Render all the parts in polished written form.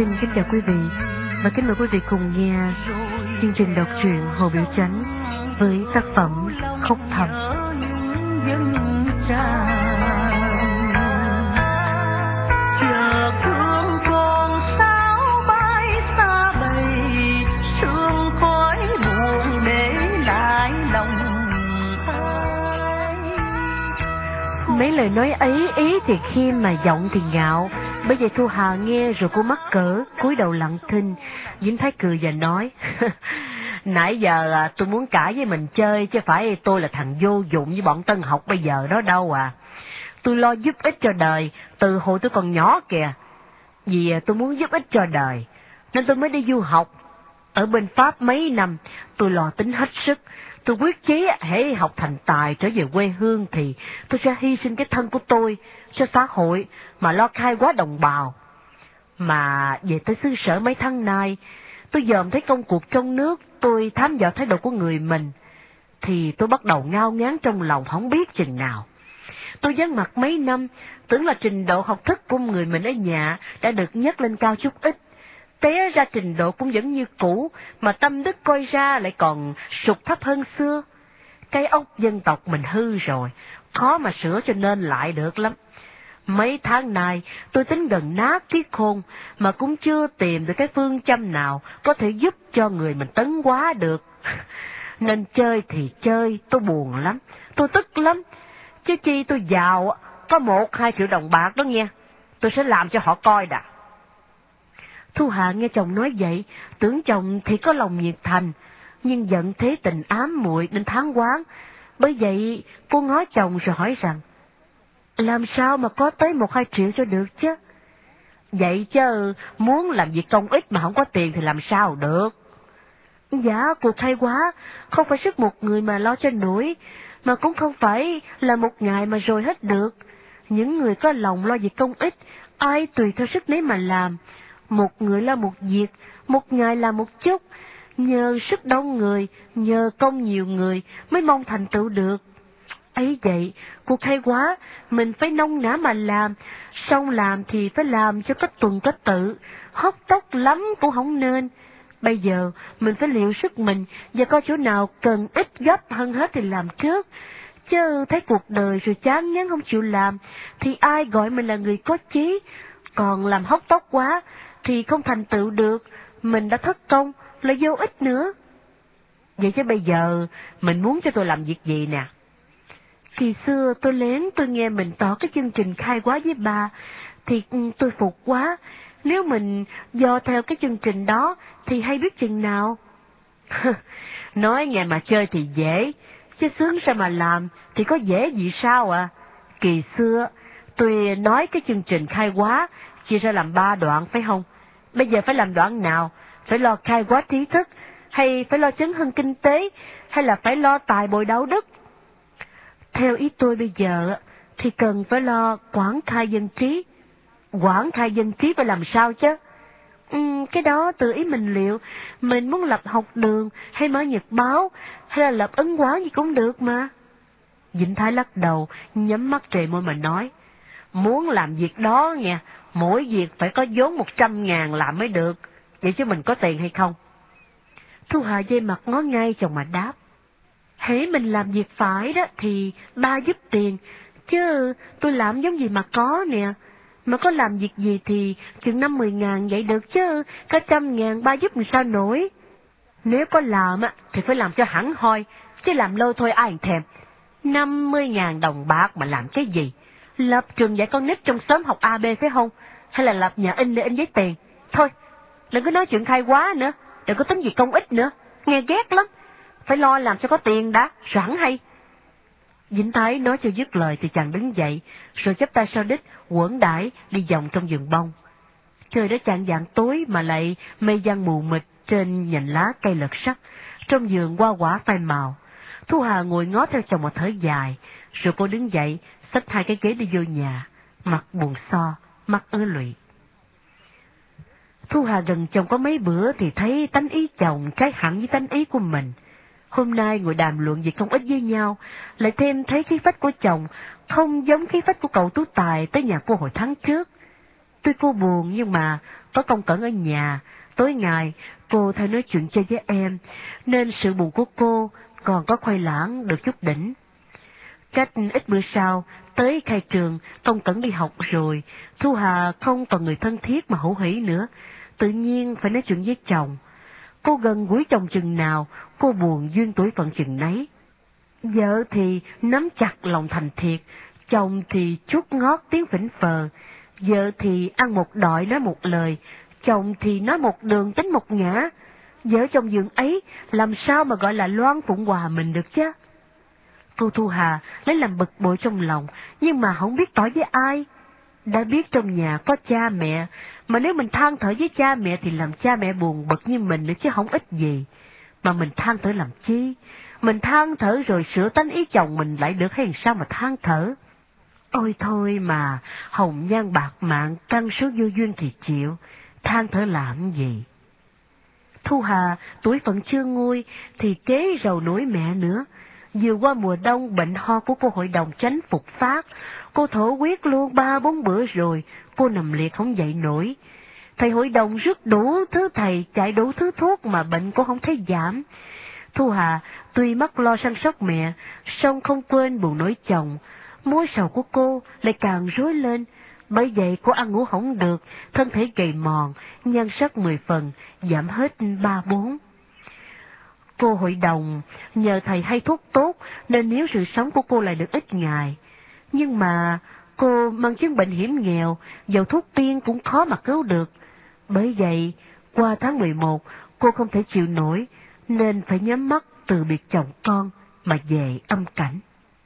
Xin kính chào quý vị và kính mời quý vị cùng nghe chương trình đọc truyện Hồ Biểu Chánh với tác phẩm Khóc Thầm. Mấy lời nói ấy ý thì khiêm mà giọng thì ngạo. Bây giờ Thu Hà nghe rồi cô mắc cỡ, cúi đầu lặng thinh. Dính Thái cười và nói: nãy giờ tôi muốn cãi với mình chơi, chứ phải tôi là thằng vô dụng với bọn tân học bây giờ đó đâu à. Tôi lo giúp ích cho đời từ hồi tôi còn nhỏ kìa. Vì tôi muốn giúp ích cho đời nên tôi mới đi du học. Ở bên Pháp mấy năm, tôi lo tính hết sức. Tôi quyết chí hễ học thành tài trở về quê hương thì tôi sẽ hy sinh cái thân của tôi cho xã hội mà lo khai hóa đồng bào. Mà về tới xứ sở mấy tháng nay, tôi dòm thấy công cuộc trong nước, tôi thám dò thái độ của người mình, thì tôi bắt đầu ngao ngán trong lòng không biết chừng nào. Tôi vắng mặt mấy năm, tưởng là trình độ học thức của người mình ở nhà đã được nhấc lên cao chút ít. Té ra trình độ cũng vẫn như cũ, mà tâm đức coi ra lại còn sụt thấp hơn xưa. Cái óc dân tộc mình hư rồi, khó mà sửa cho nên lại được lắm. Mấy tháng nay tôi tính gần nát trí khôn, mà cũng chưa tìm được cái phương châm nào có thể giúp cho người mình tấn hóa được. Nên chơi thì chơi, tôi buồn lắm, tôi tức lắm. Chứ chi tôi giàu, có 1-2 triệu đồng bạc đó nghe, tôi sẽ làm cho họ coi đã. Thu Hà nghe chồng nói vậy, tưởng chồng thì có lòng nhiệt thành, nhưng giận thế tình ám muội nên than oán. Bởi vậy cô ngó chồng rồi hỏi rằng: làm sao mà có tới 1-2 triệu cho được chứ? Vậy chứ muốn làm việc công ích mà không có tiền thì làm sao được? Dạ, cuộc khai hóa không phải sức một người mà lo cho nổi, mà cũng không phải là một ngày mà rồi hết được. Những người có lòng lo việc công ích, ai tùy theo sức nấy mà làm. Một người lo một việc, một ngày làm một chút. Nhờ sức đông người, nhờ công nhiều người mới mong thành tựu được. Ấy vậy, cuộc khai hóa mình phải nông nã mà làm, xong làm thì phải làm cho có tuần có tự, hốc tốc lắm cũng không nên. Bây giờ mình phải liệu sức mình và coi chỗ nào cần ít gấp hơn hết thì làm trước. Chứ thấy cuộc đời rồi chán ngán không chịu làm thì ai gọi mình là người có chí. Còn làm hốc tốc quá thì không thành tựu được, mình đã thất công, lại vô ích nữa. Vậy chứ bây giờ mình muốn cho tôi làm việc gì nè? Kỳ xưa tôi lén tôi nghe mình tỏ cái chương trình khai hóa với bà, thì tôi phục quá. Nếu mình do theo cái chương trình đó thì hay biết chừng nào. Nói nghe mà chơi thì dễ, chứ sướng sao mà làm thì có dễ gì sao à. Kỳ xưa tôi nói cái chương trình khai hóa chia ra làm 3 đoạn phải không? Bây giờ phải làm đoạn nào? Phải lo khai hóa trí thức, hay phải lo chấn hưng kinh tế, hay là phải lo tài bồi đạo đức? Theo ý tôi bây giờ thì cần phải lo quảng khai dân trí. Quảng khai dân trí phải làm sao chứ? Cái đó tự ý mình liệu. Mình muốn lập học đường, hay mở nhật báo, hay là lập ấn quán gì cũng được mà. Vĩnh Thái lắc đầu, nhắm mắt trề môi mà nói: muốn làm việc đó nghe, mỗi việc phải có vốn 100.000 làm mới được. Vậy chứ mình có tiền hay không? Thu Hà dây mặt ngó ngay chồng mà đáp: hễ mình làm việc phải đó thì ba giúp tiền, chứ tôi làm giống gì mà có nè. Mà có làm việc gì thì chừng 50.000 vậy được, chứ cả 100.000 ba giúp làm sao nổi. Nếu có làm thì phải làm cho hẳn hoi, chứ làm lâu thôi ai thèm. 50.000 đồng bạc mà làm cái gì? Lập trường dạy con nít trong xóm học AB phải không? Hay là lập nhà in để in giấy tiền? Thôi, đừng có nói chuyện khai hóa nữa, đừng có tính gì công ích nữa, nghe ghét lắm. Phải lo làm cho có tiền đã, sẵn hay. Vĩnh Thái nói chưa dứt lời thì chàng đứng dậy, rồi chắp tay sau đít, quởn đãi đi vòng trong vườn bông. Trời đã chạng vạng tối mà lại mây giăng mù mịt trên nhành lá cây lật sắc, trong vườn hoa quả phai màu. Thu Hà ngồi ngó theo chồng mà thở dài, rồi cô đứng dậy, xách 2 cái ghế đi vô nhà, mặt buồn so, mắt ứa lụy. Thu Hà gần chồng có mấy bữa thì thấy tánh ý chồng trái hẳn với tánh ý của mình. Hôm nay ngồi đàm luận việc công ích với nhau, lại thêm thấy khí phách của chồng không giống khí phách của cậu Tú Tài tới nhà cô hồi tháng trước. Tuy cô buồn nhưng mà có Công Cẩn ở nhà, tối ngày cô thay nói chuyện chơi với em, nên sự buồn của cô còn có khoai lãng được chút đỉnh. Cách ít bữa sau, tới khai trường, Công Cẩn đi học rồi, Thu Hà không còn người thân thiết mà hữu hỉ nữa, tự nhiên phải nói chuyện với chồng. Cô gần gũi chồng chừng nào, cô buồn duyên tuổi phận chừng nấy. Vợ thì nắm chặt lòng thành thiệt, chồng thì chút ngót tiếng phỉnh phờ. Vợ thì ăn một đọi nói một lời, chồng thì nói một đường tính một ngã. Vợ chồng giường ấy làm sao mà gọi là loan phụng hòa mình được chứ? Cô Thu Hà lấy làm bực bội trong lòng, nhưng mà không biết tỏ với ai. Đã biết trong nhà có cha mẹ, mà nếu mình than thở với cha mẹ thì làm cha mẹ buồn bực như mình nữa chứ không ích gì. Mà mình than thở làm chi? Mình than thở rồi sửa tánh ý chồng mình lại được hay sao mà than thở? Ôi thôi mà, hồng nhan bạc mạng, căn số vô duyên thì chịu, than thở làm gì? Thu Hà tuổi phận chưa nguôi thì kế rầu nổi mẹ nữa. Vừa qua mùa đông bệnh ho của cô hội đồng chánh phục phát, cô thổ huyết luôn 3-4 bữa rồi, cô nằm liệt không dậy nổi. Thầy hội đồng rước đủ thứ thầy, chạy đủ thứ thuốc mà bệnh cô không thấy giảm. Thu Hà tuy mắc lo săn sóc mẹ, song không quên buồn nỗi chồng. Mối sầu của cô lại càng rối lên, bởi vậy cô ăn ngủ không được, thân thể gầy mòn, nhan sắc 10 phần, giảm hết 3-4. Cô hội đồng nhờ thầy hay thuốc tốt nên nếu sự sống của cô lại được ít ngày. Nhưng mà cô mang chứng bệnh hiểm nghèo, dầu thuốc tiên cũng khó mà cứu được. Bởi vậy, qua tháng 11, cô không thể chịu nổi, nên phải nhắm mắt từ biệt chồng con mà về âm cảnh.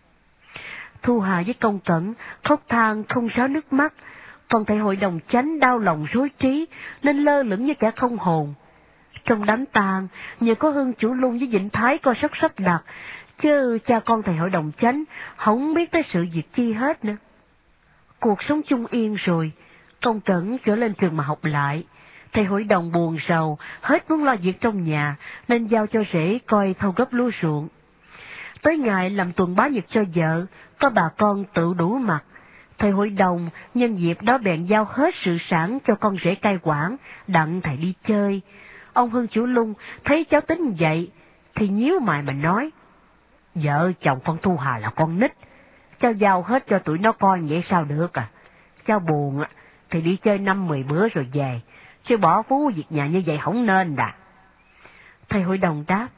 Thu Hà với Công Cẩn khóc than không ráo nước mắt, còn thầy hội đồng chánh đau lòng rối trí nên lơ lửng như kẻ không hồn. Trong đám tang, nhờ có Hương Chủ Lung với Vĩnh Thái coi sóc sắp đặt, chứ cha con thầy hội đồng chánh không biết tới sự việc chi hết nữa. Cuộc sống chung yên rồi, Công Cẩn trở lên trường mà học lại. Thầy hội đồng buồn rầu, hết muốn lo việc trong nhà, nên giao cho rể coi thâu gấp lúa ruộng. Tới ngày làm tuần bá nhật cho vợ, có bà con tự đủ mặt. Thầy hội đồng nhân dịp đó bèn giao hết sự sản cho con rể cai quản, đặng thầy đi chơi. Ông Hương Chủ Lung thấy cháu tính vậy, thì nhíu mày mà nói, vợ chồng con Thu Hà là con nít, cháu giao hết cho tụi nó coi vậy sao được à. Cháu buồn thì đi chơi 5-10 bữa rồi về, chứ bỏ phú việc nhà như vậy không nên đà. Thầy hội đồng đáp,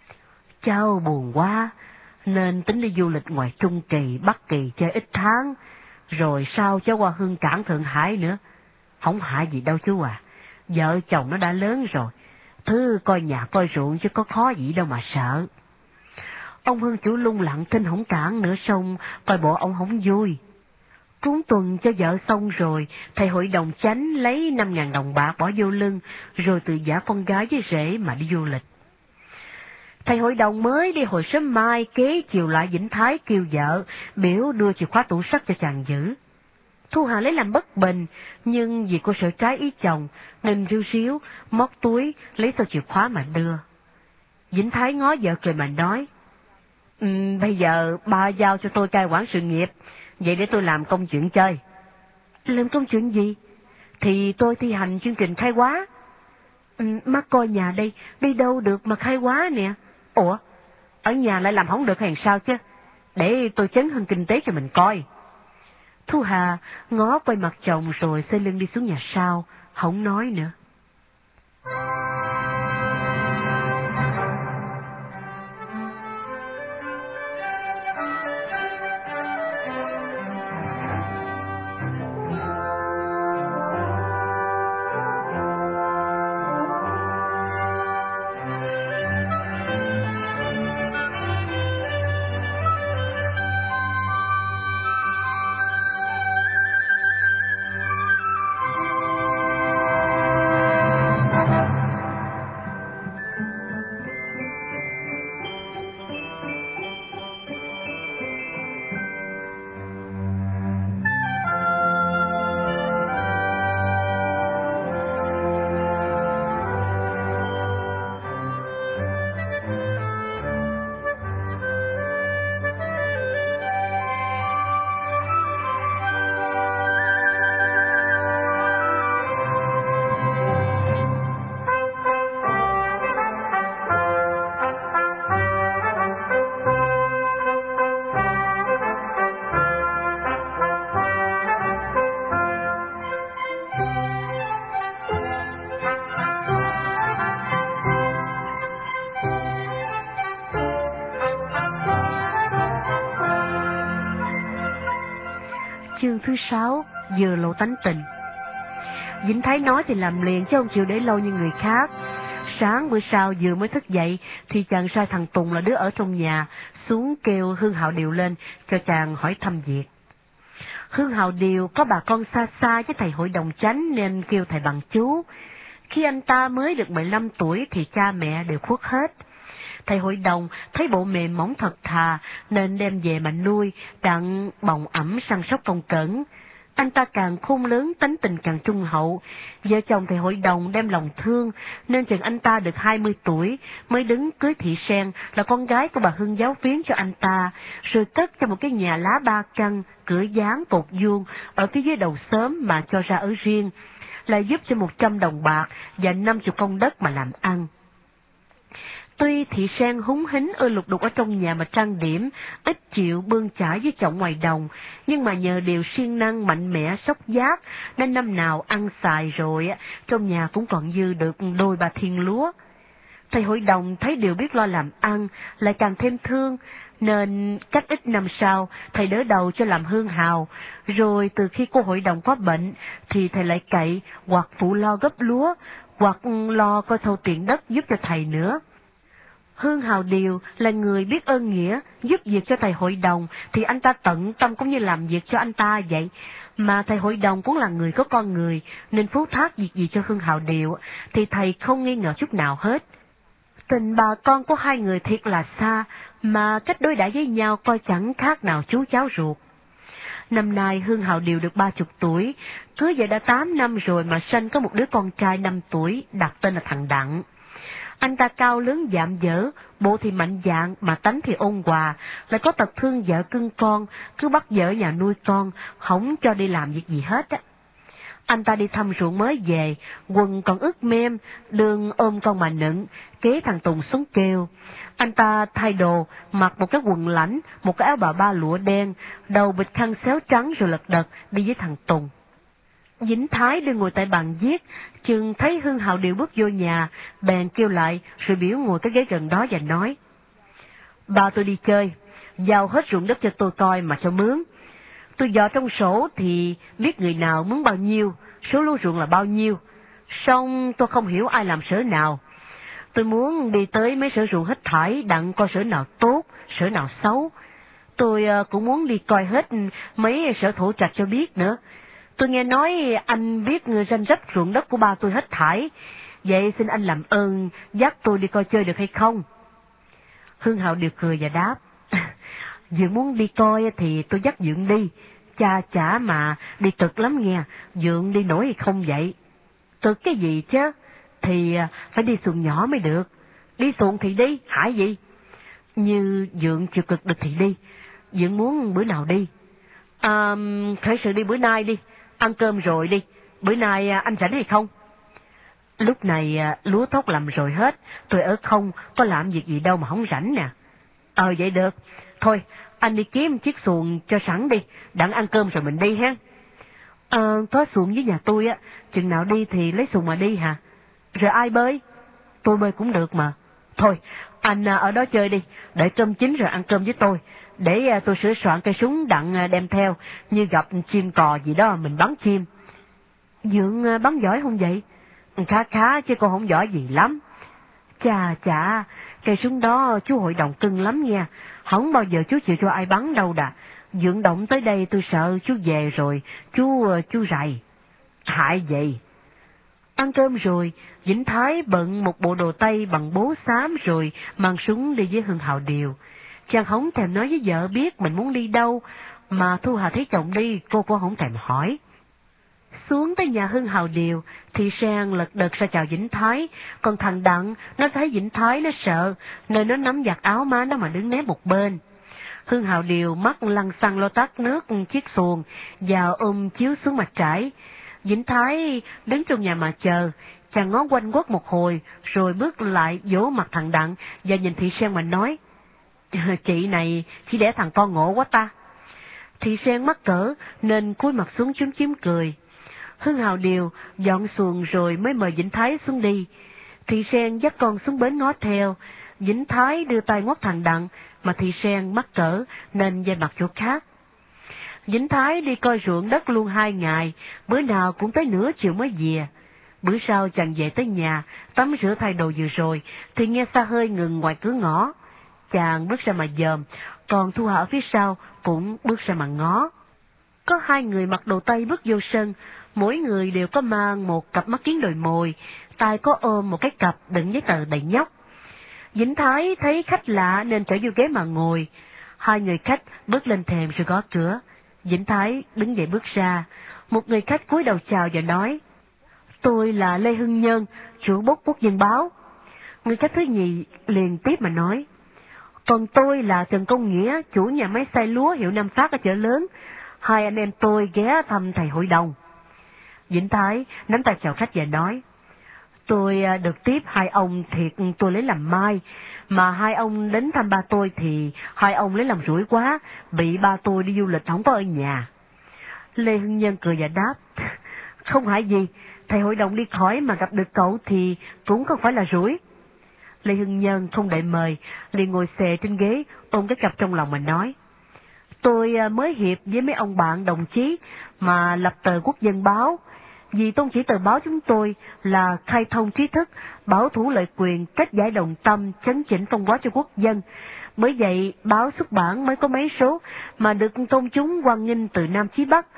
cháu buồn quá, nên tính đi du lịch ngoài Trung Kỳ, Bắc Kỳ chơi ít tháng, rồi sau cháu qua Hương Cảng Thượng Hải nữa. Không hại gì đâu chú à, vợ chồng nó đã lớn rồi, thứ coi nhà coi ruộng chứ có khó gì đâu mà sợ. Ông Hương Chủ Lung lặng thinh không cản nữa, xong coi bộ ông không vui. Cúng tuần cho vợ xong rồi, thầy hội đồng chánh lấy 5.000 đồng bạc bỏ vô lưng, rồi tự giả con gái với rể mà đi du lịch. Thầy hội đồng mới đi hồi sớm mai, kế chiều lại Vĩnh Thái kêu vợ, biểu đưa chìa khóa tủ sắt cho chàng giữ. Thu Hà lấy làm bất bình, nhưng vì cô sợ trái ý chồng, nên riu ríu, móc túi, lấy tờ chìa khóa mà đưa. Vĩnh Thái ngó vợ cười mà nói, bây giờ ba giao cho tôi cai quản sự nghiệp, vậy để tôi làm công chuyện chơi. Làm công chuyện gì? Thì tôi thi hành chương trình khai hóa. Má coi nhà đây, đi đâu được mà khai hóa nè. Ủa, ở nhà lại làm không được hay sao chứ? Để tôi chấn hưng kinh tế cho mình coi. Thu Hà ngó quay mặt chồng rồi xoay lưng đi xuống nhà sau, không nói nữa. Chương thứ 6, vừa lộ tánh tình. Vĩnh Thái nói thì làm liền chứ không chịu để lâu như người khác. Sáng bữa sau vừa mới thức dậy thì chàng sai thằng Tùng là đứa ở trong nhà xuống kêu Hương Hạo Điều lên cho chàng hỏi thăm việc. Hương Hạo Điều có bà con xa xa với thầy hội đồng chánh nên kêu thầy bằng chú. Khi anh ta mới được 15 tuổi thì cha mẹ đều khuất hết. Thầy hội đồng thấy bộ mềm mỏng thật thà nên đem về mà nuôi, đặng bồng ẵm săn sóc công cẩn. Anh ta càng khôn lớn, tánh tình càng trung hậu. Vợ chồng thầy hội đồng đem lòng thương nên chừng anh ta được 20 tuổi mới đứng cưới Thị Sen là con gái của bà Hương giáo viếng cho anh ta, rồi cất cho một cái nhà lá 3 căn, cửa dáng cột vuông ở phía dưới đầu xóm mà cho ra ở riêng, lại giúp cho 100 đồng bạc và 50 công đất mà làm ăn. Tuy Thị Sen húng hính lục đục ở trong nhà mà trang điểm, ít chịu bươn chải với chồng ngoài đồng, nhưng mà nhờ điều siêng năng mạnh mẽ sốc giác nên năm nào ăn xài rồi trong nhà cũng còn dư được đôi ba thiên lúa. Thầy hội đồng thấy điều biết lo làm ăn, lại càng thêm thương, nên cách ít năm sau thầy đỡ đầu cho làm hương hào, rồi từ khi cô hội đồng có bệnh thì thầy lại cậy hoặc phụ lo gấp lúa, hoặc lo coi thâu tiền đất giúp cho thầy nữa. Hương Hạo Điều là người biết ơn nghĩa, giúp việc cho thầy hội đồng thì anh ta tận tâm cũng như làm việc cho anh ta vậy. Mà thầy hội đồng cũng là người có con người, nên phú thác việc gì cho Hương Hạo Điều thì thầy không nghi ngờ chút nào hết. Tình bà con của hai người thiệt là xa, mà cách đối đãi với nhau coi chẳng khác nào chú cháu ruột. Năm nay Hương Hạo Điều được 30 tuổi, cưới vợ đã 8 năm rồi mà sanh có một đứa con trai 5 tuổi, đặt tên là thằng Đặng. Anh ta cao lớn dạm dở, bộ thì mạnh dạn mà tánh thì ôn hòa, lại có tật thương vợ cưng con, cứ bắt vợ nhà nuôi con, không cho đi làm việc gì hết á. Anh ta đi thăm ruộng mới về, quần còn ướt mem, đường ôm con mà nựng, kế thằng Tùng xuống kêu. Anh ta thay đồ, mặc một cái quần lãnh, một cái áo bà ba lụa đen, đầu bịch khăn xéo trắng rồi lật đật đi với thằng Tùng. Vĩnh Thái đang ngồi tại bàn viết, chừng thấy Hương Hạo Điều bước vô nhà, bèn kêu lại rồi biểu ngồi cái ghế gần đó và nói: "Ba tôi đi chơi, giao hết ruộng đất cho tôi coi mà cho mướn. Tôi dò trong sổ thì biết người nào mướn bao nhiêu, số lúa ruộng là bao nhiêu. Xong tôi không hiểu ai làm sở nào. Tôi muốn đi tới mấy sở ruộng hết thảy, đặng coi sở nào tốt, sở nào xấu. Tôi cũng muốn đi coi hết mấy sở thổ trạch cho biết nữa. Tôi nghe nói anh biết ranh rách ruộng đất của ba tôi hết thảy, vậy xin anh làm ơn dắt tôi đi coi chơi được hay không?" Hương Hạo Điều cười và đáp: "Dượng muốn đi coi thì tôi dắt Dượng đi, cha chả mà đi cực lắm nghe, Dượng đi nổi hay không vậy?" "Cực cái gì chứ, thì phải đi xuồng nhỏ mới được." "Đi xuồng thì đi, hại gì?" "Như Dượng chịu cực được thì đi, Dượng muốn bữa nào đi?" Khởi sự đi bữa nay đi, ăn cơm rồi đi, bữa nay anh rảnh hay không?" "Lúc này lúa thóc làm rồi hết, tôi ở không, có làm việc gì đâu mà không rảnh nè." Vậy được, thôi, anh đi kiếm chiếc xuồng cho sẵn đi, đặng ăn cơm rồi mình đi ha." Có xuồng với nhà tôi á, chừng nào đi thì lấy xuồng mà đi hả?" "Rồi ai bơi?" "Tôi bơi cũng được mà." "Thôi, anh ở đó chơi đi, đợi cơm chín rồi ăn cơm với tôi, để tôi sửa soạn cây súng đặng đem theo, như gặp chim cò gì đó mình bắn chim." "Dượng bắn giỏi không vậy?" "Khá khá chứ cô không giỏi gì lắm." "Chà chà, cây súng đó chú hội đồng cưng lắm nha, không bao giờ chú chịu cho ai bắn đâu đà. Dượng động tới đây tôi sợ chú về rồi, chú rầy." "Hại gì?" Ăn cơm rồi, Vĩnh Thái bận một bộ đồ tây bằng bố xám rồi mang súng đi với Hương Hạo Điều. Chàng không thèm nói với vợ biết mình muốn đi đâu, mà Thu Hà thấy chồng đi, cô cũng không thèm hỏi. Xuống tới nhà Hương Hạo Điều, thì Sen lật đật ra chào Vĩnh Thái, còn thằng Đặng, nó thấy Vĩnh Thái nó sợ, nên nó nắm giặt áo má nó mà đứng né một bên. Hương Hạo Điều mắt lăn xăng lo tắt nước chiếc xuồng, và ôm chiếu xuống mặt trải. Vĩnh Thái đứng trong nhà mà chờ, chàng ngó quanh quất một hồi, rồi bước lại vỗ mặt thằng Đặng, và nhìn Thị Sen mà nói: "Chị này chỉ đẻ thằng con ngộ quá ta." Thị Sen mắc cỡ, nên cúi mặt xuống chúm chím cười. Hương Hạo Điều dọn xuồng rồi mới mời Vĩnh Thái xuống đi. Thị Sen dắt con xuống bến ngó theo. Vĩnh Thái đưa tay ngoắt thằng Đặng, mà Thị Sen mắc cỡ nên về mặt chỗ khác. Vĩnh Thái đi coi ruộng đất luôn 2 ngày, bữa nào cũng tới nửa chiều mới về. Bữa sau chàng về tới nhà, tắm rửa thay đồ vừa rồi, thì nghe xa hơi ngừng ngoài cửa ngõ. Chàng bước ra mà dòm, còn Thu Hà ở phía sau cũng bước ra mà ngó. Có 2 người mặc đồ Tây bước vô sân, mỗi người đều có mang một cặp mắt kiến đồi mồi, tay có ôm một cái cặp đựng giấy tờ đầy nhóc. Vĩnh Thái thấy khách lạ nên trở vô ghế mà ngồi. 2 người khách bước lên thềm rồi gõ cửa. Vĩnh Thái đứng dậy bước ra. Một người khách cúi đầu chào và nói: "Tôi là Lê Hưng Nhân, chủ bút Quốc dân báo." Người khách thứ nhì liền tiếp mà nói: "Còn tôi là Trần Công Nghĩa, chủ nhà máy xay lúa hiệu Nam Phát ở chợ lớn. 2 anh em tôi ghé thăm thầy hội đồng." Vĩnh Thái nắm tay chào khách và nói: "Tôi được tiếp 2 ông thiệt tôi lấy làm mai, mà 2 ông đến thăm ba tôi thì 2 ông lấy làm rủi quá, bị ba tôi đi du lịch không có ở nhà." Lê Hưng Nhân cười và đáp: "Không hại gì, thầy hội đồng đi khỏi mà gặp được cậu thì cũng không phải là rủi." Lê Hưng Nhân không đợi mời, liền ngồi xề trên ghế, ôm cái cặp trong lòng mà nói: "Tôi mới hiệp với mấy ông bạn đồng chí mà lập tờ Quốc dân báo. Vì tôn chỉ tờ báo chúng tôi là khai thông trí thức, bảo thủ lợi quyền, kết giải đồng tâm, chấn chỉnh phong hóa cho quốc dân. Bởi vậy, báo xuất bản mới có mấy số mà được công chúng hoan nghênh từ Nam chí Bắc.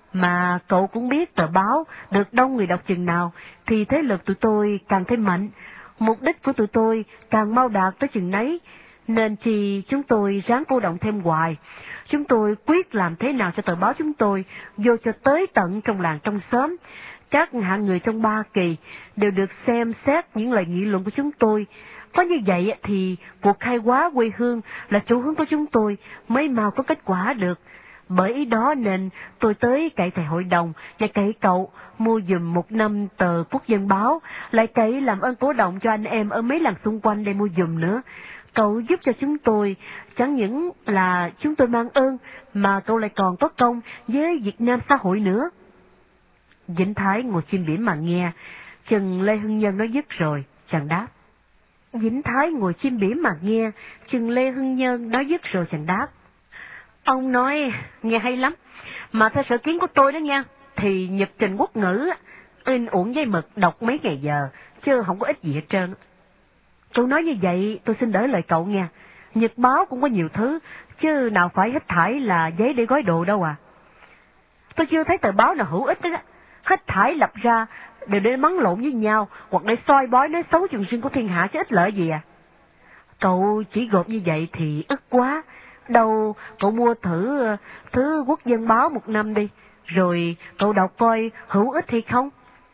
Mà cậu cũng biết tờ báo được đông người đọc chừng nào thì thế lực tụi tôi càng thêm mạnh, mục đích của tụi tôi càng mau đạt tới chừng nấy, nên chỉ chúng tôi ráng cô động thêm hoài. Chúng tôi quyết làm thế nào cho tờ báo chúng tôi vô cho tới tận trong làng trong xóm. Các hạng người trong Ba Kỳ đều được xem xét những lời nghị luận của chúng tôi. Có như vậy thì cuộc khai hóa quê hương là chủ hướng của chúng tôi mới mau có kết quả được. Bởi ý đó nên tôi tới cậy thầy hội đồng và cậy cậu mua giùm 1 năm tờ Quốc dân báo, lại cậy làm ơn cổ động cho anh em ở mấy làng xung quanh để mua giùm nữa. Cậu giúp cho chúng tôi, chẳng những là chúng tôi mang ơn, mà cậu lại còn có công với Việt Nam xã hội nữa." Vĩnh Thái ngồi chim biển mà nghe, chừng Lê Hưng Nhân nói dứt rồi, chàng đáp. Vĩnh Thái ngồi chim biển mà nghe, chừng Lê Hưng Nhân nói dứt rồi, chàng đáp: "Ông nói nghe hay lắm, mà theo sở kiến của tôi đó nha, thì nhật trình quốc ngữ in uổng giấy mực đọc mấy ngày giờ, chứ không có ích gì hết trơn. Cậu nói như vậy tôi xin đỡ lời cậu nha. Nhật báo cũng có nhiều thứ, chứ nào phải hít thải là giấy để gói đồ đâu à. Tôi chưa thấy tờ báo nào hữu ích đó. Hít thải lập ra đều để mắng lộn với nhau, hoặc để soi bói nói xấu trường sinh của thiên hạ chứ ích lợi gì à. Cậu chỉ gộp như vậy thì ức quá. Đâu cậu mua thử thứ Quốc dân báo 1 năm đi, rồi cậu đọc coi hữu ích hay không."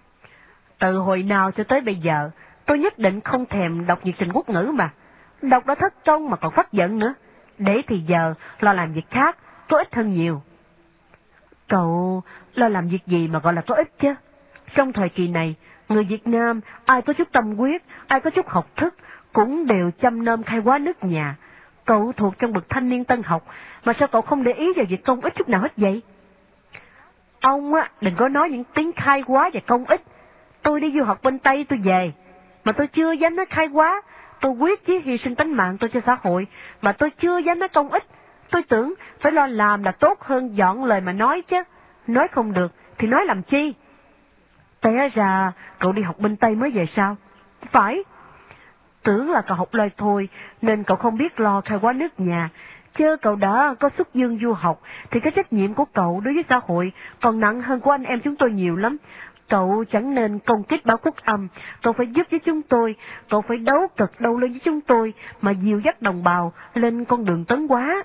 Từ hồi nào cho tới bây giờ, tôi nhất định không thèm đọc nhật trình quốc ngữ mà. Đọc đã thất công mà còn phát giận nữa. Để thì giờ lo làm việc khác, có ích hơn nhiều. Cậu lo làm việc gì mà gọi là có ích chứ? Trong thời kỳ này, người Việt Nam ai có chút tâm huyết, ai có chút học thức cũng đều chăm nom khai hóa nước nhà. Cậu thuộc trong bậc thanh niên tân học, mà sao cậu không để ý vào việc công ích chút nào hết vậy? Ông á, đừng có nói những tiếng khai hóa và công ích. Tôi đi du học bên Tây tôi về, mà tôi chưa dám nói khai hóa. Tôi quyết chí hy sinh tánh mạng tôi cho xã hội, mà tôi chưa dám nói công ích. Tôi tưởng phải lo làm là tốt hơn dọn lời mà nói chứ. Nói không được thì nói làm chi? Té ra cậu đi học bên Tây mới về sao? Phải. Tưởng là cậu học lời thôi nên cậu không biết lo khai hóa nước nhà. Chứ cậu đã có xuất dương du học thì cái trách nhiệm của cậu đối với xã hội còn nặng hơn của anh em chúng tôi nhiều lắm. Cậu chẳng nên công kích báo Quốc Âm, cậu phải giúp với chúng tôi, cậu phải đấu cực đấu lên với chúng tôi mà dìu dắt đồng bào lên con đường tấn hóa.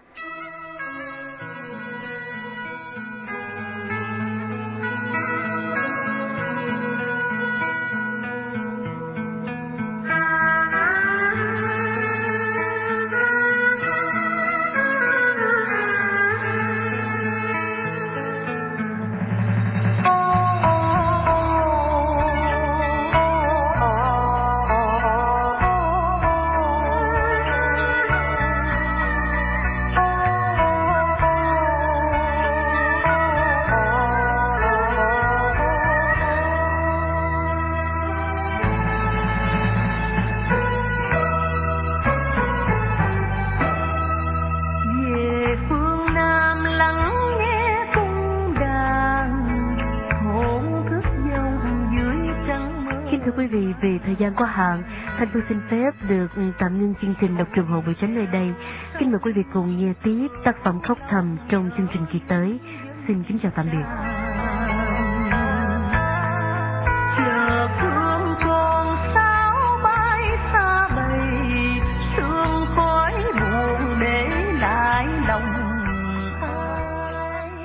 vị, vì thời gian có hạn, Thanh Phương xin phép được tạm ngưng chương trình đọc truyện Hồ Bửu Chánh nơi đây. Kính mời quý vị cùng nghe tiếp tác phẩm Khóc Thầm trong chương trình kỳ tới. Xin kính chào tạm biệt.